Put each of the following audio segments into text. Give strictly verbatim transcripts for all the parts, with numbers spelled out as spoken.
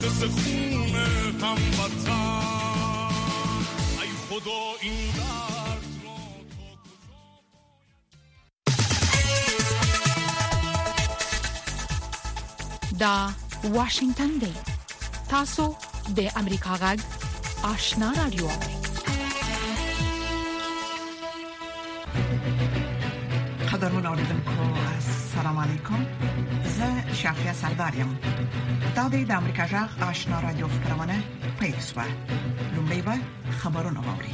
مثل خون هموطن ای خدا این درد را دا واشنگتن دی تاسو د امریکا غږ آشنا رادیو قدرمن اوریدونکو السلام علیکم. زه شافیا سردارم. دا د امریکا غږ آشنا رادیو خبرونه پېښه. لومړی به خبرونه واوري.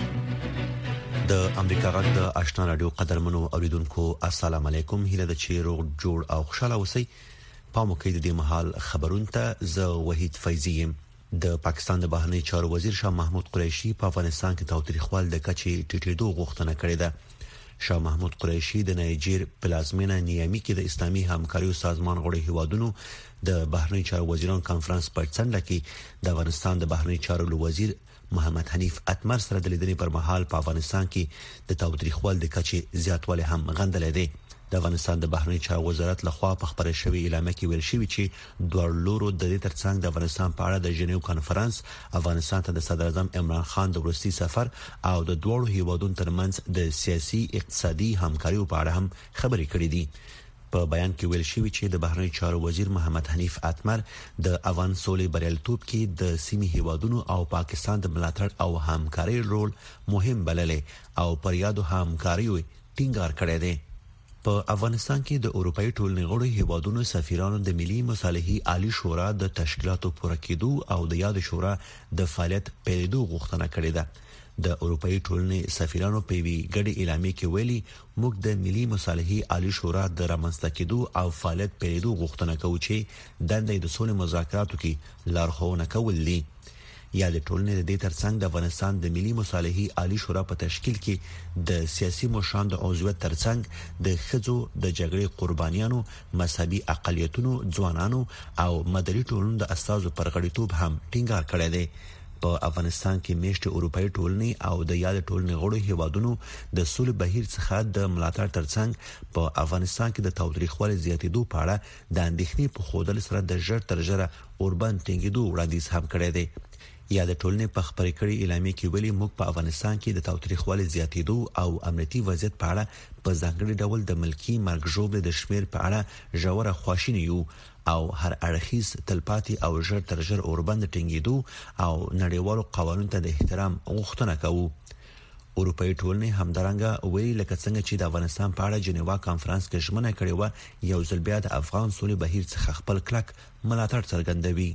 د امریکا غږ د آشنا رادیو قدرمنو اوریدونکو السلام علیکم. هیله د چیرو جوړ او خوشاله اوسئ. پامو کې د دې مهال خبرونه ته زه وحید فیضی يم. د پاکستان د بهرنی چارو وزیر شاه محمود قریشي په افغانستان کې تاوتریخوال د کچې ټیټېدو غوښتنه کړې ده. شاه محمود قریشي د نایجیر پلازمینه نیامي کې د اسلامي همکاري سازمان غړي هیوادونو د بهرنی چارو وزیران کانفرنس په څنډه کې د افغانستان د بهرنی چارو وزیر محمد حنیف اتمر سره د لیدنې پر مهال په افغانستان کې د تاوتریخوال د کچې زیاتوالی هم غندل دي. د افغانستان د بهرنی چارو وزارت لخوا په خبره شوی اعلامیه کې ویل شوی چې دوه لورو د دې ترڅنګ د افغانستان په اړه د ژنیو کانفرنس افغانستان ته د صدر اعظم عمران خان د ورستي سفر او د دوړو هیوادونو ترمنځ د سیاسي اقتصادي همکاري په اړه هم خبرې کړې دي. په بیان کې ویل شوی چې د بهرنی چارو وزیر محمد حنیف اتمر د افغان سولې بریالیتوب کې د سیمې هیوادونو او پاکستان د ملاتړ او همکاري رول مهم بللی او پر یادو همکاري ټینګار کړی دی. په افغانستان کې د اروپאי ټولنې غړي هیوادونو سفیرانو د ملي مصالحې عالی شورا د تشکیلاتو پوره کېدو او د یاد شورا د فعالیت پیلېدو غوښتنه کړې ده. د اروپאי ټولنې سفیرانو په وی ګډي اعلامیه کې ویلي موږ د ملي مصالحې عالی شورا د رامنځته کېدو او فعالیت پیلېدو غوښتنه کوو چې د د سولې مذاکراتو کې لارښوونه کول دي. یا د ټولنې د دې ترڅنګ د افغانستان د ملي مصالحې عالی شورا په تشکیل کې د سیاسي مشرانو د عضویت ترڅنګ د خځو د جګړې قربانیانو، مذهبي اقلیتونو، ځوانانو او مدني ټولنو د استازو پر غړیتوب هم ټینګار کړی دی. په افغانستان کې میشته اروپאי ټولنې او د یاد ټولنې غړو هیوادونو د سولې بهیر څخه د ملاتړ ترڅنګ په افغانستان کې د تاوتریخوالي زیاتېدو په اړه د اندېښنې په خوده سره د ژر تر ژره اوربند ټینګېدو وړاندیز هم کړی دی. یا د ټولنې په خبرې کړي اعلامیه کې ویلي موږ په افغانستان کې د تاوتریخوالي زیاتېدو او امنیتي وضعیت په اړه په ځانګړي ډول د ملکی مرګ ژوبل د شمیر په اړه ژوره خواشینی یو او هر اړخیز تلپاتي او ژر تر ژره اوربند ټینګېدو او نړیوالو قوانینو ته د احترام غوښتنه کوو. اروپאי ټولنې همدارنګه ویلي لکه څنګه چې د افغانستان په اړه جنیوا کانفرنس کې ژمنه کړې و یو ځل بیا د افغان سولې بهیر څخه خپل کلک ملاتړ څرګندوي.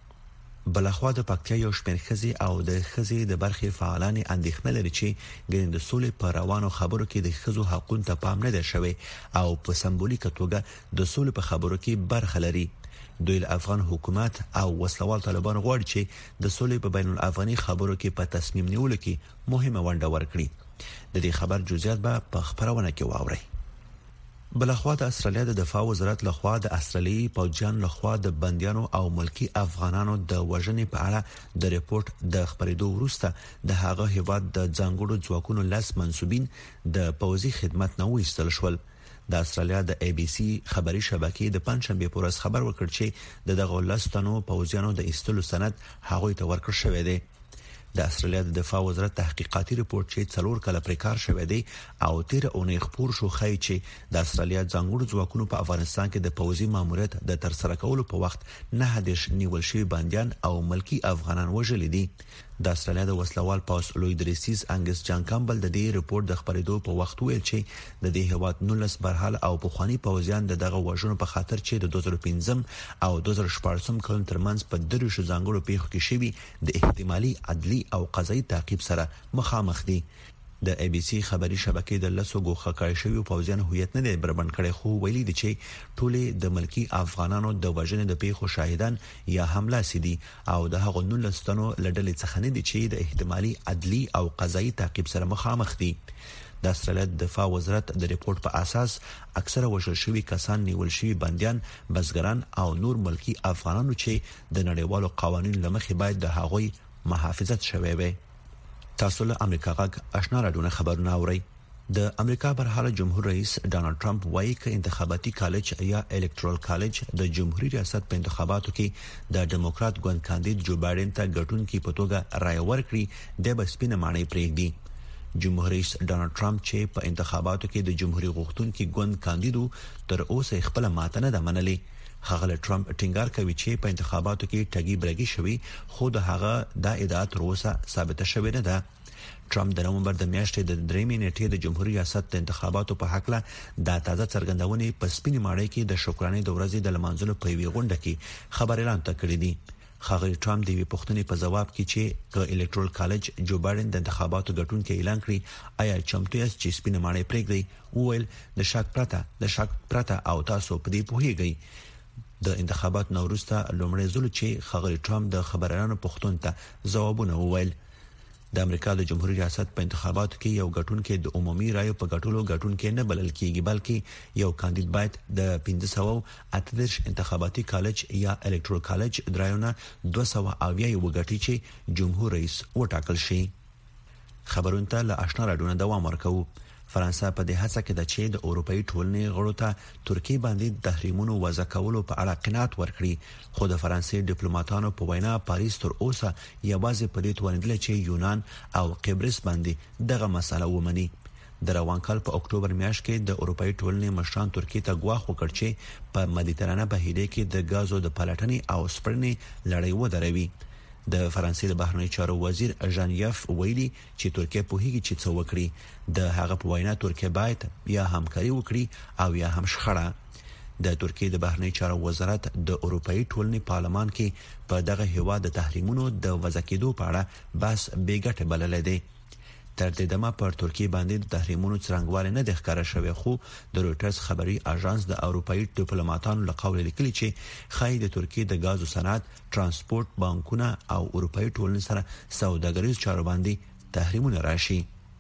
بلخوا د پکتیا یو شمېر ښځې او د ښځې د برخې فعالان اندېښنه لري چې ګڼ د سولې په روانو خبرو کې د ښځو حقوقو ته پام نه دی شوی او په سمبولیکه توګه د سولې په خبرو کې برخه لري. دوی له افغان حکومت او وسلوال طالبان غواړي چې د سولې په بین الافغاني خبرو کې په تصمیم نیولو کې مهمه ونډه ورکړي. د دې خبر جزئیات به په خبرونه کې واورئ. بلخوا د استرالیا د دفاع وزارت لخوا د استرالیایي پوځیانو لخوا د بنديانو او ملکی افغانانو د وژنې په اړه د ریپورت د خبرېدو وروسته د هغه هیواد د ځانګړو ځواکونو لاس منسوبین د پوځي خدمت نه وایستل شول. د استرالیا د ای بي سي خبري شبکې د پنځشنبه په ورځ خبر ورکړ چې د دغه لاستانو پوځیانو د ایستلو سند هغوی ته ورکړ شوی دی. د استرالیا د دفاع وزارت تحقیقاتي ریپورت چې څلور کله پریکار شوی دی او تیر اونۍ خبر شو خای چې د استرالیا ځانګړو ځواکونو په افغانستان کې د پوځي ماموریت د ترسره کولو په وخت نه هدیش نیول شوی بنديان او ملکی افغانان وژل دي. د استرالیا د وسلوال پاس لوی دریسیس انګس جان کامبل د دې ریپورت د خبرېدو په وخت ویل چې د دې هواد نولس برحال او پخوانی پوځیان د دغه وژنو په خاطر چې د دوه زره پنځم او دوه زره شپږم کال ترمنځ په دریشو ځانګړو پیښو کې شوی د احتمالي عدلي او قضایي تعقیب سره مخامخ دي. د ای بي سي خبري شبکې د لسو ګوښه کړی شوی پوځیان هویت نه دی بربند کړي خو ویلي دي چې ټولې د ملکی افغانانو د وژنې د پیښو شاهدان یا حمله سدي او د هغو نولستانو لړلې څخه نه دي چې د احتمالي عدلي او قضایي تعقیب سره مخامخ دي. د استرالیا د دفاع وزارت د ریپورت په اساس اکثره وژل شوی کسان نیول شوی بنديان بزګران او نور ملکی افغانانو چې د نړیوالو قوانینو لمخې باید د هغوی محافظت شوي وي. تاسو له امریکا غږ آشنا رادیو خبرونه اورئ. د امریکا برحاله جمهور رئیس ډانلډ ټرمپ وایي چې انتخاباتي کالج یا الکترال کالج د جمهوریت ریاست په انتخاباتو کې د ډیموکرات ګوند کاندید جو بایدن ته ګټونکي په توګه رائے ورکړي د بسپینه معنی پرېږدي. جمهور رئیس ډانلډ ټرمپ چې په انتخاباتو کې د جمهوریت غوښتونکي ګوند کاندیدو تر اوسه خپل ماته نه ده منلې. هغه ټرمپ ټینګار کوي چې په انتخاباتو کې ټګي برګي شوی خو د هغه د ادعا تر اوسه ثابت شوی نه ده. ټرمپ د نومبر د میاشتې د درېمې نیټې د جمهوریت ریاست د انتخاباتو په حق له د تازه څرګندونې په سپینې ماڼۍ کې د شکرانې د ورځې د لمانځلو په وی غونډه کې خبر اعلان کړی دی. خغه ټرمپ د وی پښتنې په جواب کې چې ک الکترال کالج جو بایدن د انتخاباتو ګټونکو اعلان کړی آیا چمتو یې چې سپینې ماڼۍ پرېږدي وویل د شک پرته د شک پرته او تاسو په دې پوهیږئ د انتخابات نوروسته لومړی ځل چې خغه ټرمپ د خبرانو پښتون ته ځوابونه وویل. د امریکا د جمهوریت ریاست په انتخاباتو کې یو ګټونکو د عمومي رایو په ګټلو ګټونکو نه بلل کیږي بلکې یو کاندید باید د پنځه سوه اته دېرش انتخاباتي کالج یا الکترال کالج درایونه دوه سوه اویا وګټي چې جمهور رئیس وټاکل شي. خبرونه ته له آشنا راډیو دوام ورکوي. فرانسه په دې هڅه کې د چې د اروپאי ټولنې غړو ته ترکیه باندې د تحریمونو وضع کولو په اړه قناعت ورکړي خو د فرانسې ډیپلوماټانو په وینا پاریس تر اوسه یوازې په دې توانیدل چې یونان او قبرس باندې دغه مسله ومني. د روان کال په اکتوبر میاشت کې د اروپאי ټولنې مشران ترکیه ته ګواښ وکړ چې په مدیترانه بهیره کې د غازو د پلټنې او سپرنې لړۍ ودروي. د فرانسې د بهرنی چارو وزیر ژان یف ویلي چې ترکیه په هیڅ چې څه وکړي د هغه په وینا ترکیه باید یا همکاري وکړي او یا هم شخړه. د ترکیه د بهرنی چارو وزارت د اروپאי ټولنې پارلمان کې په دغه هیواد د تحریمونو د وضع کېدو په اړه بحث بیګټه بلل دی. تر دې دمه پر ترکیه باندې د تحریمونو څرنګوالی نه د ښکارا شوی خو د رويټرز خبري اژانس د اروپאי ډیپلوماټانو له قول لیکلي چې خای د ترکیه د غازو صنعت، ترانسپورت، بانکونه او اروپאי ټولنې سره سوداګریز چارو باندې تحریمونه راشي.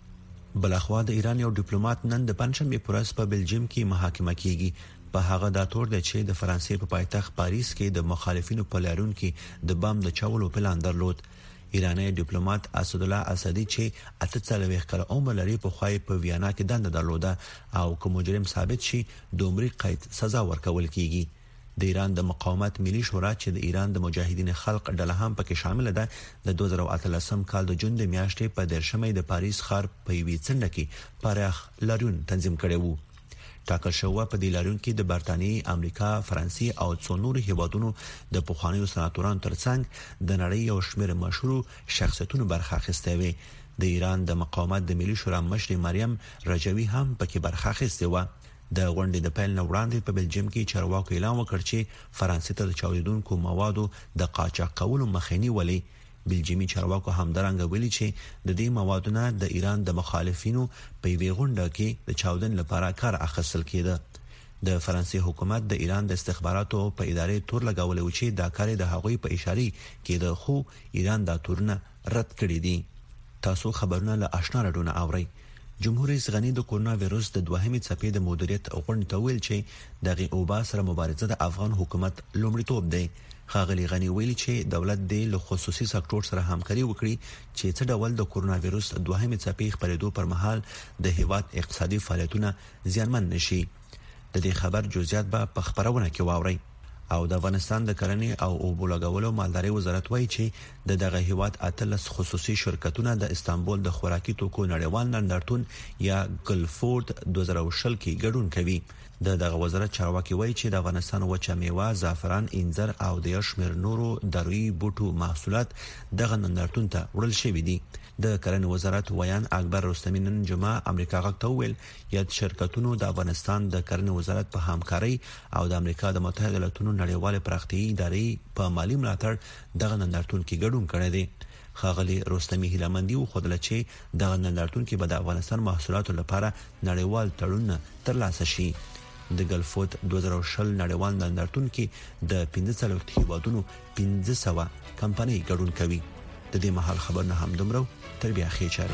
بلخوا د ایران یو ډیپلوماټ نن د پنځمې پورس په بلجیم کې محاکمه کیږي. په هغه د تور د چې د فرانسې په پایتخت پاریس کې د مخالفینو په لارون کې د بم د چولو پلان درلود. ایرانی ډیپلوماټ اسد الله اسدی چې اته څلوېښت کاله عمر لري په خوای په ویانا کې دنده درلوده او کوم مجرم ثابت شي د عمر قید سزا ورکول کیږي. د ایران د مقاومت ملي شورا چې د ایران د مجاهدین خلق ډله هم پکې شامل ده د دوه زره اتلسم کال د جون د میاشتې په دیرشمې د پاریس ښار په وی څنډه کې پراخ لارون تنظیم کړي وو. ټاکل شوی په دې لارون کې د برتانیې، امریکا، فرانسې او څو نور هیوادونو د پخوانیو سناتورانو ترڅنګ د نړۍ یو شمېر مشهور شخصیتونو برخه اخیسته وي. د ایران د مقاومت د ملي شورا مشر مریم رجوی هم پکې برخه اخیسته و. د غونډې د پیل نه وړاندې په بلجیم کې چارواکو اعلان وکړ چې فرانسې ته د چاودیدونکو موادو د قاچاق کولو مخنیوي ولي. بلجیمي چارواکو همدارنګه ویلي چې د دې موادو نه د ایران د مخالفینو په وی غونډه کې د چاودن لپاره کار اخیستل کېده. د فرانسې حکومت د ایران د استخباراتو په ادارې تور لګولې و چې دا کار د هغوی په اشاره کې د خو ایران دا تورونه رد کړی دي. تاسو خبرونه له آشنا راډیو اورئ. جمهور رئیس غنی د کورونا وایروس د دوهمې څپې د مدیریت غونډې ته ویل چې دغه اوبا سره مبارزه د افغان حکومت لومړیتوب دی. خاغلی غنی ویلي چې دولت د خصوصي سکتور سره همکاري وکړي چې څه ډول د کورونا وایروس دوهمې څپې خپرېدو پر مهال د هیواد اقتصادي فعالیتونه زیانمن نشي. د دې خبر جزئیات به په خبرونه کې واورئ. او د افغانستان د کرنې او اوبو لګولو مالداري وزارت وایي چې د دغه هیواد اتلس خصوصي شرکتونه د استانبول د خوراکي توکو نړیوال نندارتون یا ګلفورد دوه زره شل کې ګډون کوي. د دغه وزارت چارواکي وایي چې د افغانستان وچه میوه، زعفران، انځر او د یشمیر نورو دارویي بوټو محصولات دغه نندارتون ته وړل شوي دي. د کرنې وزارت ویان اکبر رستمی نن جمعه امریکا غږ ته ویل یاد شرکتونو د افغانستان د کرنې وزارت په همکاري او د امریکا د متحده ایالاتونو نړیوال پراختیایي ادارې په مالی ملاتړ دغه نندارتون کې ګډون کړی دی. خاغلی رستمی هیلمندی و خودله چې دغه نندارتون کې به د افغانستان محصولاتو لپاره نړیوال تړون ترلاسه شي. د ګلفورد دوه زره شل نړیوال نندارتون کې د پنځه څلوېښت هیوادونو پنځه سوه کمپنۍ ګډون کوي. د دې مهال خبرونه هم دومره تر بیا ښې چارې.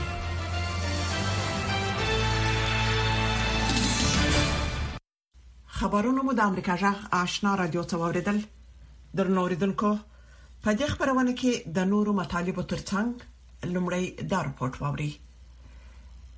خبرونه مو د امریکا جغ آشنا رادیو ته واوریدل. درنوریدونکو په دې خبرونه کې د نورو مطالبو ترڅنګ لومړی دا رپورټ واوري.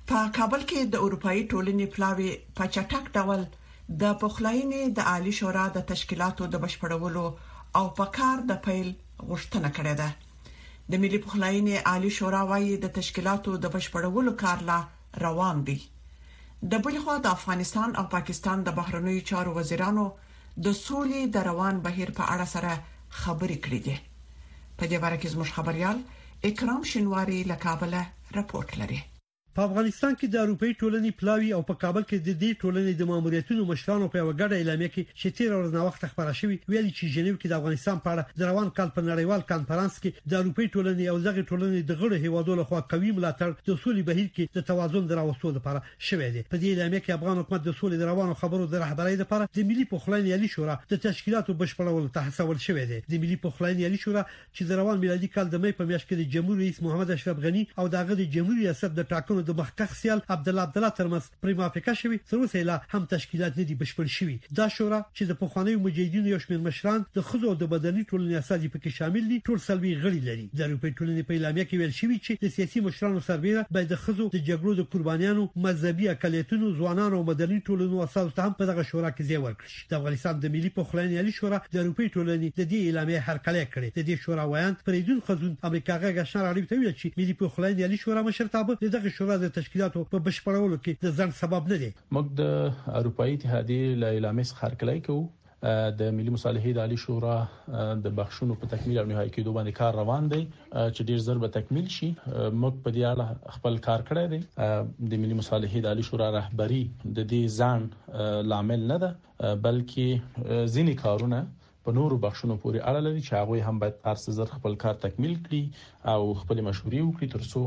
په کابل کې د اروپאי ټولنې پلاوی په چټک ډول د پخلاینې د عالی شورا د تشکیلاتو د بشپړولو او په کار د پیل غوښتنه کړې ده. د ملي پخلاینې عالی شورا وايي د تشکیلاتو د بشپړولو کار لا روان دی. د بل خوا د افغانستان او پاکستان د بهرنیو چارو وزیرانو د سولې د روان بهیر په اړه سره خبرې کړې دي. په دې اړه کې زموږ خبريال اکرام شینواری له کابل راپورټ لري. په افغانستان کې د اروپאי ټولنې پلاوی او په کابل کې د دې ټولنې د ماموریتونو مشرانو په وګړه اعلامیه کې چې تیر ورځ نه وخت خبره شوې ویلي چې جنیو کې د افغانستان په اړه د روان کال په نړیوال کانفرنس کې د اروپאי ټولنې او دغه ټولنې د غړو هیوادو لخوا قوي ملاتړ د سولې بهیر کې د توازن دراوستو لپاره شوې ده. په دې اعلامیه کې افغان حکومت د سولې د روانو خبرو د رهبرۍ لپاره د ملي پخلاینې عالی شورا د تشکیلاتو بشپړولو ته هڅول شوې ده. د ملي پخلاینې عالی شورا چې د روان میلادي کال د مې په میاشت کې د جمهوریت رئیس محمد اشرف غنی او دغه د جمهوریت ریاست د ټاکنو د مخکښ سیال عبد الله عبد الله ترمس پریما افریقا شوی تر اوسه لا هم تشکیلات نه دي بشپړ شوی. دا شورا چې د پخوانیو مجاهدینو یو شمېر مشران د خزو د بدني ټولنې اساسي پکې شامل دي ټول سلوي غړي لري. د اروپאי ټولنې په اعلامیه کې ویل شوی چې د سیاسي مشرانو سربېره باید د خزو د جګړو د قربانیانو مذهبي اقلیتونو ځوانانو او مدني ټولنو اساس ته هم په دغه شورا کې ځای ورکړي. د افغانستان د ملي پخلاینې عالی شورا د اروپאי ټولنې د دې اعلامیه هرکلی کړي. د دې شورا وایي فریدون خزون امریکا غږ شهر اړیب ته ویل چې ملي پخلاینې عالی شورا مشرتابه دغه شورا د تشکیلاتو په بشپړولو کې د ځان سبب نه دی. موږ د اروپאי اتحادیې له اعلامیې څخه هرکلی کوو. د ملي مصالحې د عالی شورا د بخښونو په تکمیل او نهایی کېدو باندې کار روان دی چې ډیر ځر به تکمیل شي. موږ په دې اړه خپل کار کړی دی. د ملي مصالحې د عالی شورا رهبری د دې ځان لامل نه ده بلکې ځینې کارونه په نورو بخښونو پورې اړه لري چې هغه هم باید هر څه زر خپل کار تکمیل کړي او خپل مشورې وکړي ترڅو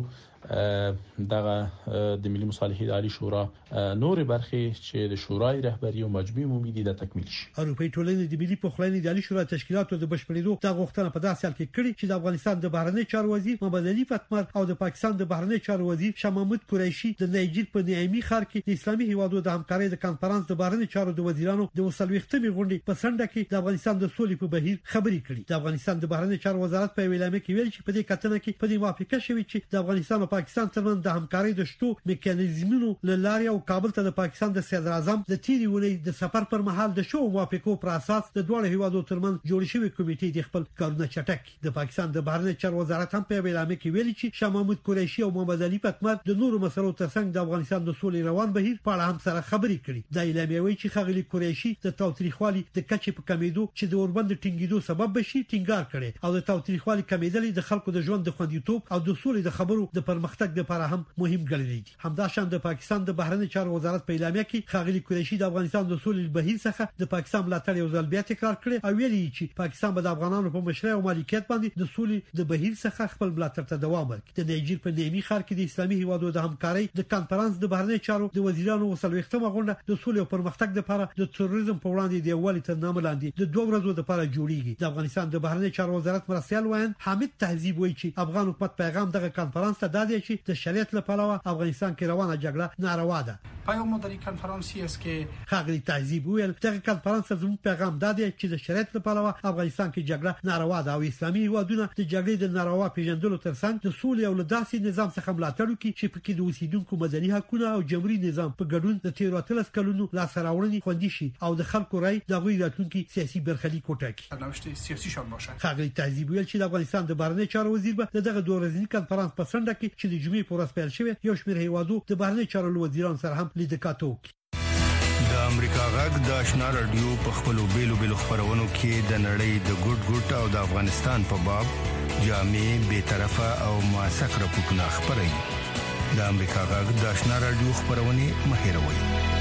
دغه د ملي مصالحې د عالی شورا نورې برخې چې د شورای رهبری او مجموعي موميدي د تکمیل شي. اروپאי ټولنې د ملي پخلاینې د عالی شورا تشکیلاتو د بشپړېدو د غوښتنه په داسې حال کې کړې چې د افغانستان د بهرنی چارو وزیر محمد علي فتمر او د پاکستان د بهرنی چارو وزیر شاه محمود قریشي د نایجیر په نیامي ښار کې د اسلامي هیوادو د همکارۍ د کانفرنس د بهرنی چارو د وزیرانو د وسلوختمي غونډې په سنډه کې د افغانستان د سولې په بهیر خبرې کړې. د افغانستان د بهرنی چارو وزارت په اعلامیه کې ویل چې په دې کتنه کې په دې موافقه شوې چې د افغانستان او پاکستان ترمنځ د همکارۍ د شتو میکانیزمونو لاري او کابل ته د پاکستان د صدر اعظم د تیری ونې د سفر پر مهال د شو موافقو پر اساس د دوه هیوادو ترمنځ جوړ شوی کمیټې د خپل کارونه چټک. د پاکستان د بهرنی چارو وزارت هم په اعلامیه کې ویلي چې شاه محمود قریشي او محمد علي فتمر د نورو مسلو ترڅنګ د افغانستان د سولې روان بهیر په اړه هم سره خبرې کړي. د اعلامیه وایي چې خغلی قریشي د تاوتریخوالي د کچې په کمیدو چې د اوربند ټینګیدو سبب بشي ټینګار کړي او د تاوتریخوالي کمیدل د خلکو د ژوند د خوندیتوب او د سولې د خبرو د پرمختګ لپاره هم مهم ګڼل. همداشان د پاکستان د بهرنی چارو وزارت په اعلامیه کې خغلی قریشي د افغانستان د سولې بهیر څخه د پاکستان ملاتړ یو ځل بیا تکرار کړي او ویلي چې پاکستان به د افغانانو په مشرۍ او مالکیت باندې د سولې د بهیر څخه خپل ملاتړ ته دوام ورکړي. د نایجیر په نیامي ښار کې د اسلامي هیوادو د همکارۍ د کانفرنس د بهرنی چارو د وزیرانو وسلوختمه غونډه د سولې او پرمختګ لپاره د تروریزم په وړاندې د یووالي تر نامه لاندې د دوه ورځو لپاره جوړیږي. د افغانستان د بهرنی چارو وزارت مرستيال وایي حامد تهذیب وایي چې افغان حکومت پیغام دغه کانفرنس ته دادی چې د شریعت لپاره افغانستان کې روانه جګړه ناروا ده. پیام در این کنفرانسی است که خغلی تهذیب ویل دغه کانفرنس زموږ پیغام دادی چې د شریعت لپاره افغانستان کې جګړه ناروا ده او اسلامي هیوادونه د جګړې د ناروا پیژندلو ترڅنګ د سولې او داسې نظام څخه ملاتړ وکړي چې پکې د اوسیدونکو مدني حقوقو او جمهوریت نظام په ګډون د تیر اتلس کلونو لاسته راوړنې خوندي شي او د خلکو رائے د غوړي راتلونکي سیاسي برخلیک وټاکي. نوښت سیاسي شان باشه. خغلی تهذیب ویل چې د افغانستان د بهرنی چارو وزیر به دغه دوه ورځنی کانفرنس په سنډه کې چې د جمعې په ورځ پیل شوی یو شمېر هیوادو د بهرنی چارو وزیرانو سره هم لیدکاتو وکړي. د امریکا غږ د آشنا رادیو په خپلو بیلو بیلو خبرونو کې د نړۍ د ګډ ګډ او د افغانستان په باب جامع به طرفه او موثق راپورټونه خبري. د امریکا غږ د آشنا رادیو خبرونه مهیروي.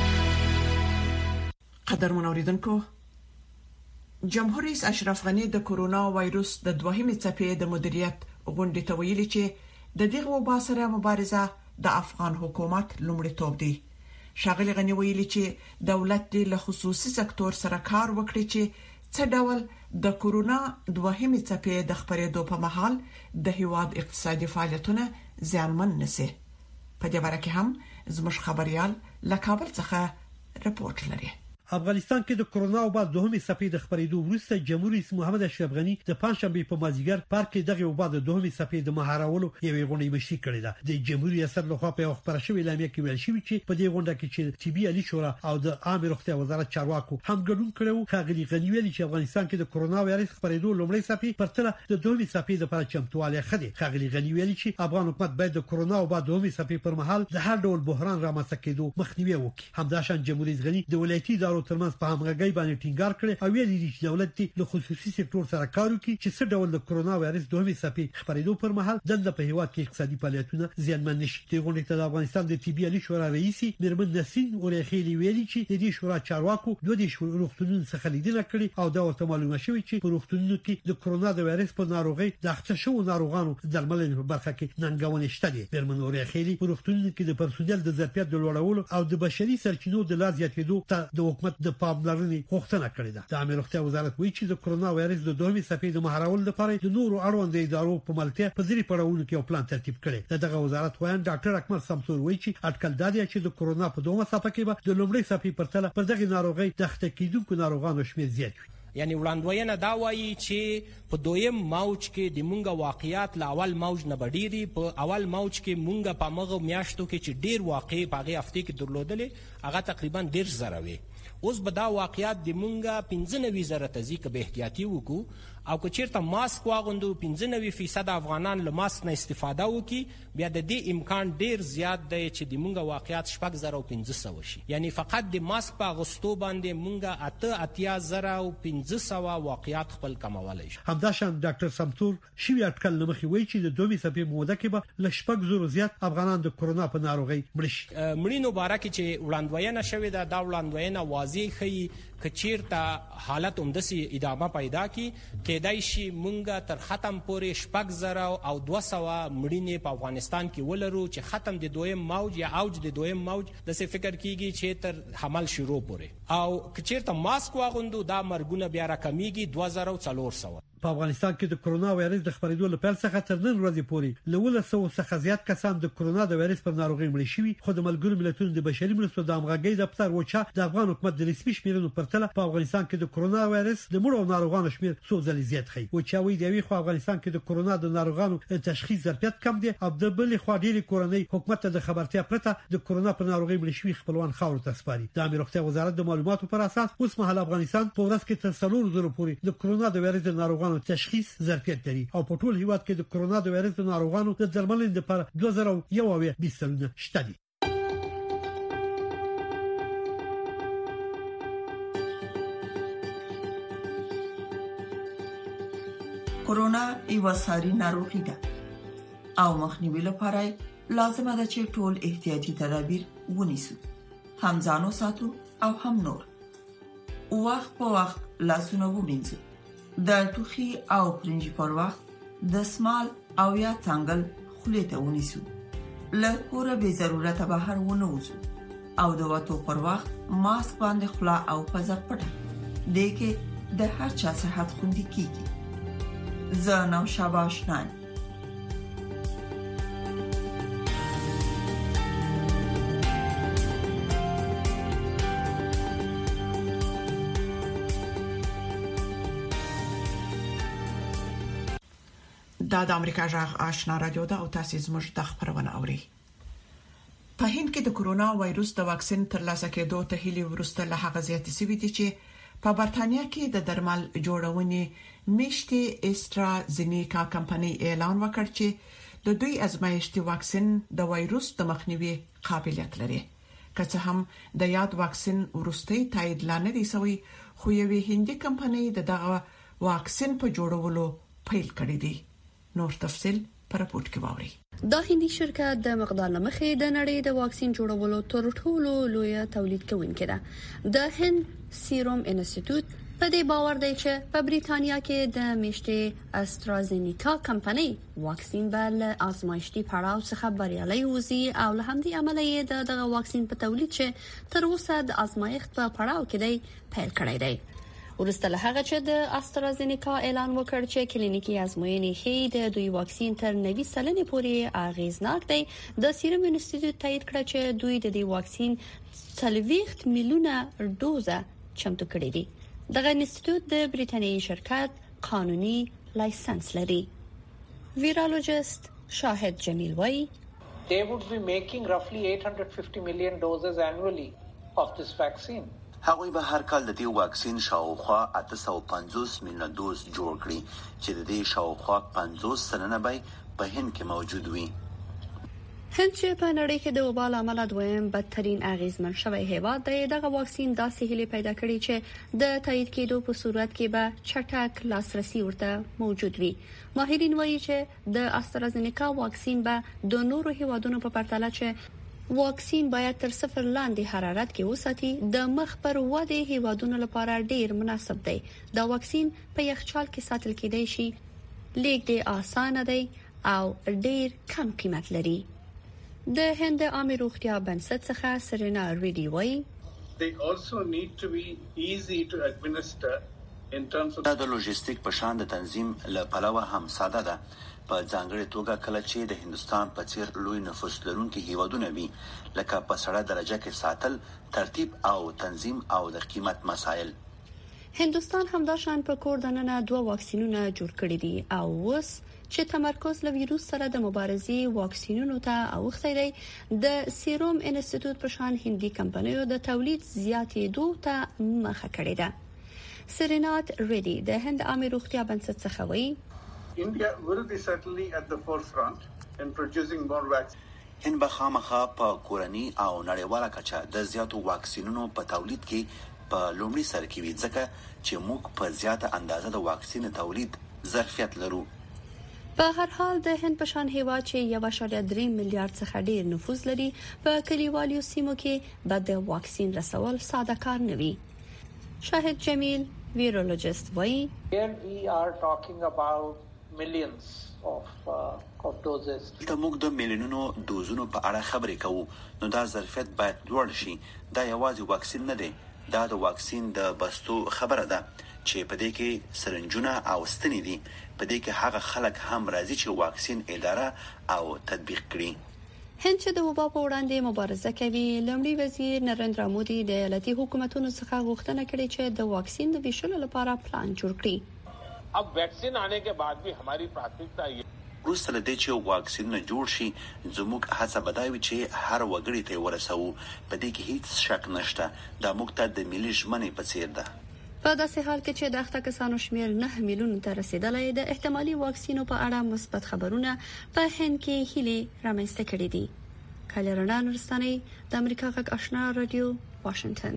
قدر منوریدونکو، جمهور رئیس اشرف غنی د کورونا وایروس د دوهمې څپې د مدیریت غونډې ته ویلي چې د دغه وبا سره مبارزه د افغان حکومت لومړیتوب دی. شاغلی غنی ویلي چې دولت د خصوصي سکتور سره کار وکړي چې څه ډول د کورونا دوهمې څپې د خپرېدو په مهال د هیواد اقتصادي فعالیتونه زیانمن نشي. په دې اړه کې هم زموږ خبريال له کابل څخه راپورټ لري. افغانستان کې د کرونا وبا دوهمې څپې د خبرېدو وروسته جمهور رئیس محمد اشرف غنی د پنځشنبه په مازیګر پارک کې دغه وبا د دوهمې څپې د مهارولو یوې غونډې مشري کړې ده. د جمهور ریاست لخوا په خبره شوې اعلامیه کې ویل شوی چې په دې غونډه کې چې طبي علي شورا او د عامه روغتیا وزارت چارواکو هم ګډون کړو. خاغلی غنی ویلي چې افغانستان کې د کرونا وایرس خبرېدو لومړی څپې پرتله د دوهمې څپې لپاره چمتووالی خدي. خاغلی غنی ویلي چې افغان حکومت باید د کرونا وبا دوهمې څپې پر مهال د هر ډول بحران رامنځته کېدو مخنیوي وکړي. همداشان جمهور رئیس غنی د ولایتي ادارو ترمنځ په همغږۍ باندې ټینګار کړي او ویلي چې دولت له خصوصي سکتور سره کار وکړي چې څه ډول د کرونا وایرس دوهمې څپې خبرېدو پر مهال د په هیواد کې اقتصادي فعالیتونه زیانمن نشي. د غونډې ته د افغانستان د طبي علي شورا رئیس میرمن نسرین اورخیلی ویلي چې د دې شورا چارواکو دوه د روغتونونو څخه لیدنه کړې او دا ورته معلومه شوې چې په روغتونونو کې د کرونا د وایرس په ناروغي د اخته شو ناروغانو درملنې په برخه کې ننګونې شته دي. میرمن اورخیلی په روغتونونو کې د پرسونل د ظرفیت د لوړولو او د بشري سرچینو د لا زیاتېدو ته د حکومت د پاملرنې غوښتنه کړې ده. د عامه روغتیا وزارت وایي چې د کرونا وایرس د دوهمې څپې د مهارولو لپاره د نورو اړوند ادارو په ملتیا په ځینې پړاوونو کې یو پلان ترتیب کړي. دغه وزارت وایي ډاکټر اکمل سمسور وایي چې اټکل دا دی چې د کرونا په دومره څپه کې به د لومړۍ څپې پرتله پر دغه ناروغي د اخته کېدونکو ناروغانو شمېر زیات وي. یعنی وړاندوینه دا وایي چې په دویم موج کې د مونږه واقعیات له اول موج نه بډيري. په اول موج کې مونږه په مغه میاشتو کې چې ډیر واقع په هغه هفته کې درلودلې هغه تقریبا ډیر زره وي. اوس به دا واقعیات د مونږه پنځه نوي زره تزي کې به احتیاطي وکړو او که چیرته ماسک واغوندو پنځه نوي فیصد افغانان له ماسک نه استفاده وکړي بیا د دې امکان ډیر زیات دی چې د مونږه واقعیات شپږ زره او پنځه سوه شي. یعنی فقط د ماسک په اغوستو باندې مونږه اته اتیا زره او پنځه سوه واقعیات خپل کمولی شي. همداشان ډاکټر سمسور شوی اټکل نه مخې وایي چې د دوهمې څپې موده کې به له شپږ زرو زیات افغانان د کرونا په ناروغي مړ شي. مړینو باره کې چې وړاندوینه شوې ده دا وړاندوینه واضح ښیي که چیرته حالت همداسې ادامه پیدا کی کېدای شي مونږه تر ختم پورې شپږ زره او دوه سوه مړینې په افغانستان کې ولرو چې ختم د دویم موج یا اوج د دویم موج داسې فکر کیږي چې تر حمل شروع پورې او که چیرته ماسک واغوندو دا مرګونه بیا راکمیږي دوه زره او څلور سوه. په افغانستان کې د کرونا وایرس د خبرېدو لپاره څخه تر نن ورځې پورې له ولس څخه زیات کسان د کرونا د وایرس پر ناروغي مړ شوي. خو د ملګرو ملتونو د بشري مرستو د همغږۍ دفتر وچا د افغان حکومت د رسمي شمیرنو پرتله په افغانستان کې د کرونا وایرس د مړو ناروغانو شمیر څو ځلې زیات دی. وچا وایي د خو افغانستان کې د کرونا د ناروغانو تشخیص ظرفیت کم دی او د بل خوا ډېری کورنۍ حکومت ته د خبرتیا پرته د کرونا پر ناروغي مړ شوي خپلوان خاور ته سپاري. د امیر روغتیا وزارت د معلوماتو پر اساس اوس مهال افغانستان په ورځ کې تر څلور زره پورې د کرونا د وایرس د ناروغانو تشخیص ظرفیت لري او په ټول هیواد کې د کرونا د وایرس د ناروغانو د درملنې لپاره دوه زره یو اویا بسترونه شته دي. کرونا یو ساري ناروغي ده او مخنیوي لپاره لازمه ده چې ټول احتیاطي تدابیر ونیسو، هم ځانو ساتو او هم نور. وخت په وخت لاسونه ومینځو، د ټوخي او پرنجي پر وخت د سمال او یا څنګل خولې ته ونیسو، له کوره به ضرورت بهر ونه وځو او د وټو پر وخت ماسک باندې خلا او پزه پټه دې کې د هر چا صحت خوندي کیږي. زه نو شاباش نان دا د امریکا جغ آشنا رادیو دا او تاسو زموږ د خبرونه اوري. په هند کې د کرونا وایروس د واکسین ترلاسه کېدو ته هلي ورسته له هغه زیاتې سوي دي چې په برتانیا کې د درمل جوړونې میشتي استرازینیکا کمپنۍ اعلان وکړ چې د دوی ازمایښتي واکسین د وایروس د مخنیوي قابلیت لري. که څه هم د یاد واکسین ورستي تایید لانه دي سوی، خو یوه هندي کمپنۍ دغه واکسین په جوړولو پیل کړی دی. نور تفصيل پر راپورټ کې واوري. دا هندي شرکت د مقدار لمخې د نړۍ د واکسین جوړولو تر ټولو لوی تولید کوونکی ده. د هند سیروم انسټیټیوټ په دې باور دی چې په بریتانیا کې د میشتي استرازینیکا کمپنۍ واکسین بل آزمایښتي پړاو څخه بریالي وځي او له همدې عملیه د دغه واکسین په تولید چې تر اوسه د آزمایښت په پړاو کې دی پیل کړی دی. ورسته له هغه چې د استرازینیکا اعلان وکړ چې کلینیکي ازموینې ښیي د دوی واکسین تر نوي سلنې پورې اغیزناک دی، د سیروم انسټیټیوټ تایید کړ چې دوی د دې واکسین څلوېښت میلیونه ډوزه چمتو کړی دی. دغه انسټیټیوټ د بریټانیې شرکت قانوني لایسنس لري. ویرالوجست شاهد جمیل وایي they would be making roughly eight hundred fifty million doses annually of this vaccine. هغوی به هر کال د دې واکسین شاوخوا اته سوه او پنځوس میلیونه دوز جوړ کړي چې د دې شاوخوا پنځوس سلنه به په هند کې موجود وي. هند چې په نړۍ کې د وبا له امله دویم بدترین اغیزمن شوی هیواد دی، دغه واکسین داسې هیله پیدا کړي چې د تایید کېدو په صورت کې به چټک لاسرسي ورته موجود وي. ماهرین وایي چې د استرازینیکا واکسین به د نورو هیوادونو په پرتله چې واکسین باید تر صفر لاندې حرارت کې وساتي د مخ پر وده هیوادونو لپاره ډیر مناسب دی. دا واکسین په یخچال کې ساتل کېدای شي، لیږد آسانه دی او ډیر کم قیمت لري. د هند عامه روغتیا بنسټ څخه سرینا ریډي وایي they also need to be easy to administer in terms of د لوجستیک په شان د تنظیم له پلوه هم ساده ده، په ځانګړي توګه کله چې د هندستان په څیر لوی نفوس لرونکي هیوادونه وي، لکه په سړه درجه کې ساتل، ترتیب او تنظیم او د قیمت مسایل. هندستان هم دا شان په کور دننه دوه واکسینونه جوړ کړي دي او اوس چې تمرکز له ویروس سره د مبارزې واکسینونو ته اوښتی دی، د سیروم انسټیټیوټ په شان هندي کمپنیو د تولید زیاتېدو ته مخه کړې ده. سرینات ریډي د هند عامه روغتیا بنسټ څخه وایي India will be certainly at the forefront in producing more vaccines. هند به خامخا په کورنۍ او نړیواله کچه د زیاتو واکسینونو په تولید کې په لومړي سر کې وي، ځکه چې موږ په زیاته اندازه د واکسین تولید ظرفیت لرو. په هر حال د هند په شان هیواد چې یو اشاریه درې میلیارډ څخه ډیر نفوذ لري، په کلیوالو سیمو کې به د واکسین رسول ساده کار نه وي. شاهد جمیل ویرولوژیست وایي Here we are talking about millions of uh, of doses. ته موږ د میلیونونو دوزونو په اړه خبرې کوو، نو دا ظرفیت باید لوړ شي. دا یوازې واکسین نه دی، دا د واکسین د بستو خبره ده چې په دې کې سرنجونه او ستنې دي. په دې کې هغه خلک هم راځي چې واکسین اداره او تطبیق کړي. هند چې د وبا په وړاندې مبارزه کوي، لومړي وزیر نریندرا مودي د ایالتي حکومتونو څخه غوښتنه کړې چې د واکسین د ویشلو لپاره پلان جوړ کړي. अब वैक्सीन आने के बाद भी हमारी प्राथमिकता ये روس له دې چې واکسین نه جوړ شي، زموږ هڅه بدایوي چې هر وګړي ته ورسوو. په دې کې هیڅ شک نشته، دا موږ ته د ملي ژمنې په څیر ده. په داسې حال کې چې د اخته کسانو شمیر نه میلیون ته رسیدلی، د احتمالي واکسینو په اړه مثبت خبرونه په هند کې هیله رامنځته کړې دي. کله رڼا نورستاني د امریکا غږ آشنا رادیو واشنگټن.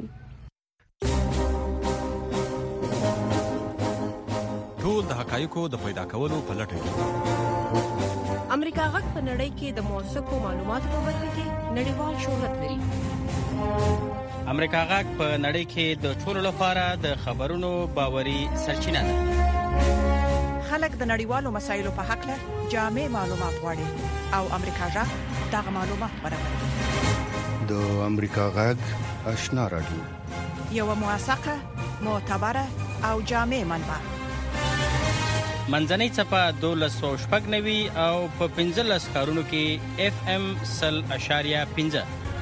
ټول د حقایقو د پیدا کولو په لټه کې امریکا غږ په نړۍ کې د موثقو معلوماتو په برخه کې نړیوال شهرت لري. امریکا غږ په نړۍ کې د ټولو لپاره د خبرونو باوري سرچینه ده. خلک د نړیوالو مسایلو په حق له جامع معلومات غواړي او امریکا غږ دغه معلومات برابروي. د امریکا غږ آشنا رادیو، یو موثقه، معتبره او جامع منبع. منځنۍ چپه دولس سوه شپږ نوي او په پنځلس ښارونو کې اف ام سل اشاریه پنځه.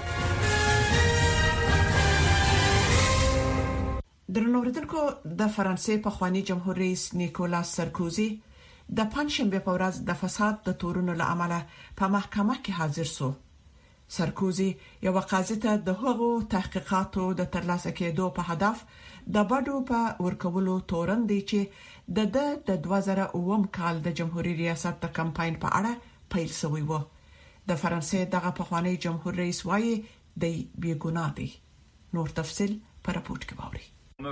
درنو اوریدونکو، د فرانسې پخوانی جمهور رئیس نیکولاس سرکوزي د پنځشنبه په ورځ د فساد د تورونو له امله په محکمه کې حاضر شو. سرکوزي یو قاضي ته د هغو تحقیقاتو د ترلاسه کېدو په هدف د بډو په ورکولو تورن دی چې د د دوه زره اووم کال د جمهوریت ریاست د کمپاین په اړه پیل شوی و. د فرانسې دغه پخوانی جمهور رئیس وایي د بیګناه دی. نور تفصيل په راپورټ کې باوري.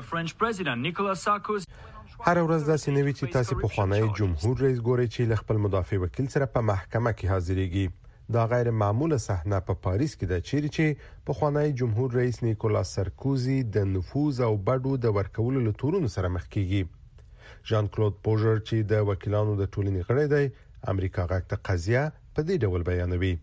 هر ورځ داسې نوي چې تاسو په خوانی جمهور رئیس ګوري چې ل خپل مدافع وکیل سره په محکمه کې حاضرېږي. دا غیر معموله صحنه په پاریس کې د چیرې چې په خوانی جمهور رئیس نیکولاس سرکوزي د نفوذ او بډو د ورکولو له تورونو سره مخ کیږي. ژان کلود پوژر چې د وکیلانو د ټولنې غړی دی، امریکا غږ ته قضیه په دې ډول بیانوي.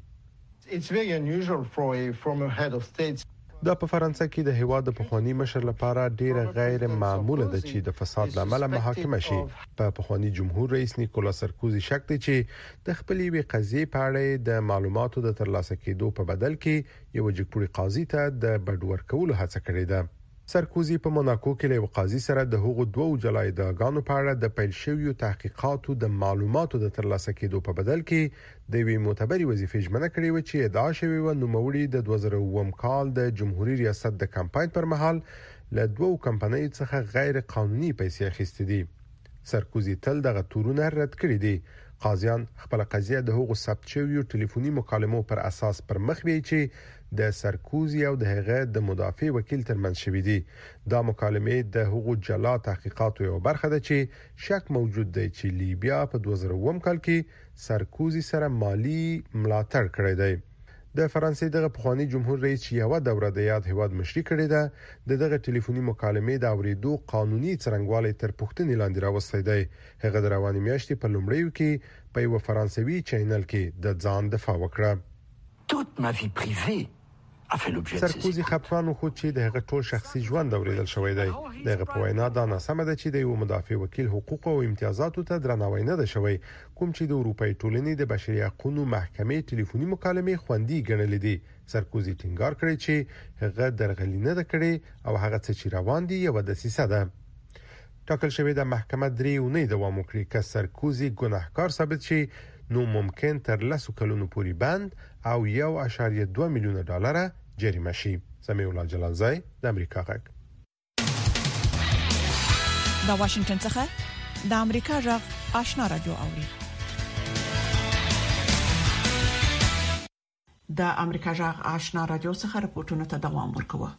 دا په فرانسې کې د هیواد د پخوانی مشر لپاره ډیره غیر معموله ده چې د فساد لامل محاکمه شي. په پخوانی جمهور رئیس نیکولاس سرکوزي شک دی چې د خپلې وی قضیې په اړه د معلوماتو د ترلاسه کېدو په بدل کې یو جګپوړي قاضي ته د بډور کولو هڅه کړې ده. سرکوزي په موناکو کې له قاضي سره د هغو دوه جلای داګانو په اړه د پیل شویو تحقیقاتو د معلوماتو د ترلاسه کېدو په بدل کې د وی معتبري وظیفې ژمنه کړې و چې ادعا شوی و نوموړي د دوه زره اووه کال د جمهوریت ریاست د کمپاین پر مهال له دوه کمپنیو څخه غیر قانوني پیسې اخیستې دي. سرکوزي تل دغه تورونه رد کړی دي. قاضیان خپل قضیه د هغو ثبت شویو ټلیفوني مکالمو پر اساس پر مخ وی چې د سرکوزي او د هغه د مدافع وکیل ترمنځ شوې دي. دا مکالمې د هغو جلا تحقیقاتو یو برخه ده چې شک موجود دی چې لیبیا په دوه زره اووه کال کې سرکوزي سره مالی ملاتړ کړی دی. د فرانسې دغه پخوانی جمهور رئیس چې یو دوره د یاد هواد مشري کړی ده د دغه ټلیفوني مکالمې د اوریدو قانوني څرنګوالي تر پوښتنې لاندې راوستي دی. هغه د رواني میاشتې په لومړیو کې په یو فرانسوي چینل کې د ځان دفاع وکړه. toute ma vie privée سرکوزي خپلوانو خو چې د هغه ټول شخصي ژوند اوریدل شوی دی. دغه په وینا دا ناسمه ده چې د یو مدافع وکیل حقوق او امتیازاتو ته درناوی نه ده شوی، کوم چې د اروپای ټولنې د بشري حقوقو محکمې ټلیفوني مکالمې خوندي ګڼلې دي. سرکوزي ټینګار کړی چې هغه درغلي نه ده کړې او هغه څه چې روان دي یو دسیسه ده. ټاکل شوی د محکمه درې اونۍ دوام وکړي که سرکوزي ګناهکار ثابت شي نو ممکن تر لسو کلونو پورې بند او یو اشاریه دوه میلیونه ډالر جریمه شي. سمیع الله جلالزای د امریکا غږ. د واشنگټن څخه د امریکا غږ آشنا رادیو اوري. د امریکا غږ آشنا رادیو څخه راپورټونه ته دوام ورکوه.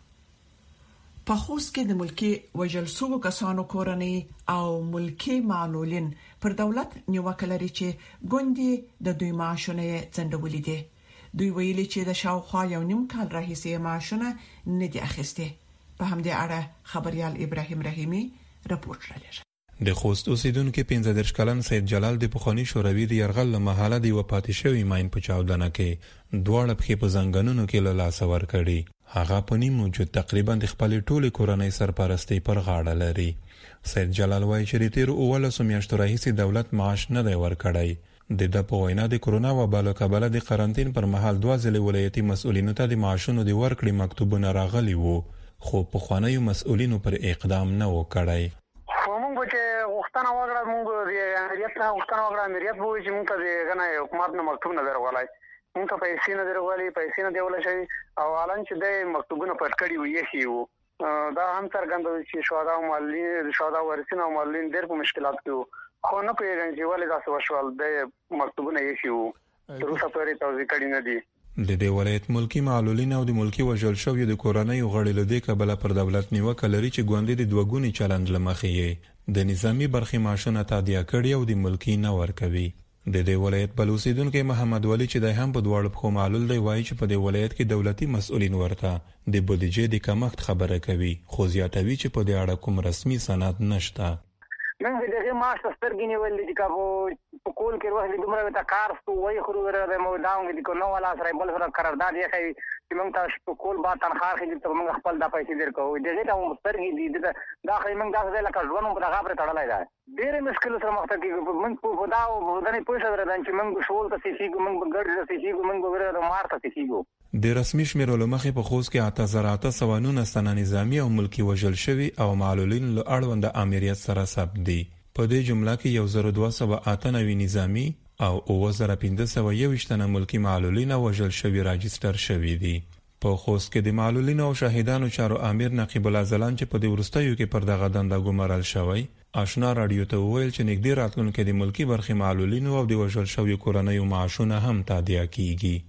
په خوست کې د ملکی وژل شوو کسانو کورنۍ او ملکی معلولین پر دولت نیوکه لري چې ګوندې د دوی معاشونه څنډولې دي. دوی ویلي چې د شاوخوا یو نیم کال راهیسې معاشونه نه دي اخیستي. په همدې اړه خبريال ابراهيم رحیمي راپورټ رالیږي. د خوست اوسیدونکو پنځه دېرش کلن سید جلال د پخوانی شوروي د يرغل له محاله دی وپاتې شوی ماين په چاودنه کې دواړه په په زنګانونو کې له لاس ور کړی. هغه په نیم موجود تقریبا د خپل ټوله کورنۍ سرپرستی پر غاړه لري. سید جلال وایي چې تیر اوله میاشتو راهیسې دولت معاش نه دی ورکړی. د د په وینا د کرونا وبا له کبله د قرنټین پر مهال دوه ځله ولایتي مسؤلینو ته د معاشونو د ورکړې مکتوبونه راغلي وو، خو په خوانیو مسؤلینو پر اقدام نه وکړای. موږ چې وختونه وغړه موږ د امریت نه وختونه وغړه امریت وو چې موږ ته د غنه حکومت نه مکتوب نه درغلای. موږ ته پیسې نه درغلي، پیسې نه دیول شي او الان چې د مکتوبونه پټ کړی وي شي وو. دا هم څرګند چې شهدا او مالین شهدا ورسینه او مالین ډېر په مشکلات کې خو نه پیژنې چې ولې تاسو وشول د مکتوبونه یې شي وو. تر اوسه پورې توضیح کړی نه دي. د دې ولایت ملکی معلولین او د ملکی وژل شوی د کورنۍ غړي له دې کبله پر دولت نیوکه لري چې ګوندې د دوګونی چلند لمخې د نظامی برخې معاشونه تادیه کړي او د ملکی نه ورکوي. د دې ولایت بلوچستان محمد ولی چې د هم په دواړو په معلول دی وایي چې په دې ولایت کې دولتي مسؤلین ورته د بودیجې د کمښت خبره کوي، خو زیاتوي چې په دې اړه کوم رسمي سند نشته. نن دغه ماش سترګې نیولې چې کابو په کول کې وروه د دومره ته کار ستو وای خو ورته مو داونګ دي کو نو ولا سره بل سره قرارداد یې کوي چې موږ تاسو په کول با تنخواه کې چې موږ خپل د پیسې درکو دغه ته مو سترګې دي دا خو موږ تاسو له کډونو په هغه پر تړلای دا ډېر مشکل سره مخ ته کې موږ په دا او د نه پوښتنه درته چې موږ شول ته سيږو موږ ګډ سيږو موږ ورته مارته سيږو. د رسمي شمیرولو مخې په خوست کې اته زره اته سوه نونستانه نظامی او ملکی وژل شوی او معلولین له اړوند امریت سره ثبت دي. په دې جمله کې یو زره دوه سوه اته نوي نظامی او اوه زره پنځه سوه یوویشت تنه ملکی معلولین وژل شوي راجستر شوي دي. په خوست کې د معلولین او شهیدانو چارو امیر نقیب الله زلان چې په دې وروستیو کې پر دغه دنده ګمارل شوی آشنا رادیو ته وویل چې نږدې راتلونکي د ملکی برخې معلولین او د وژل شوي کورنیو معاشونه هم تادیه کیږي.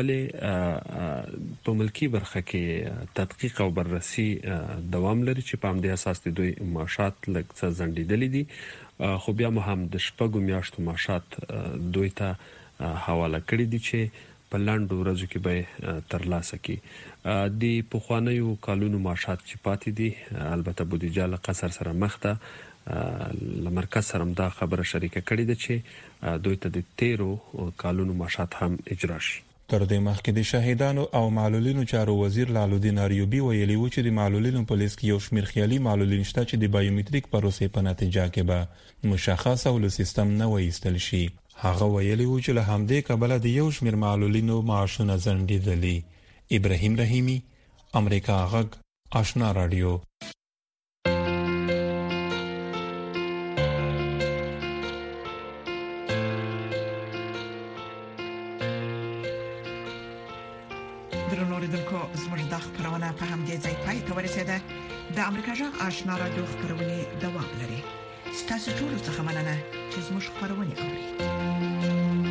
ولې په ملکی برخه کې تحقیق او بررسي دوام لري چې په همدې اساس د دوی معاشات لږ څه ځنډیدلي دي، خو بیا مو هم د شپږو میاشتو معاشات دوی ته حواله کړي دي چې په لاندو ورځو کې به ترلاسه کړي. د پخوانیو کالونو معاشات چې پاتې دي البته بودیجه له قصر سره مخ ده، له مرکز سره هم دا خبره شریکه کړې ده چې دوی ته د تیرو کالونو معاشات هم اجرا شي. تر دې مخکې د شهیدانو او معلولینو چارو وزیر لالودین اریوبی ویلي و چې د معلولینو په لیست کې یو شمېر خیالي معلولین شته چې د بایومټریک پروسې په نتیجه کې به مشخص او له سیستم نه وایستل شي. هغه ویلي و چې له همدې کبله د یو شمېر معلولینو معاشونه ځنډېدلي. ابراهیم رحیمي، امریکا غږ، آشنا رادیو. اوریدونکو زموږ د خبرونه په همدې ځای پای ته ورسیده. د امریکا جغ آشنا رادیو خبرونه دوام لري. ستاسو ټول څه مننه چې زموږ خبرونه اوري.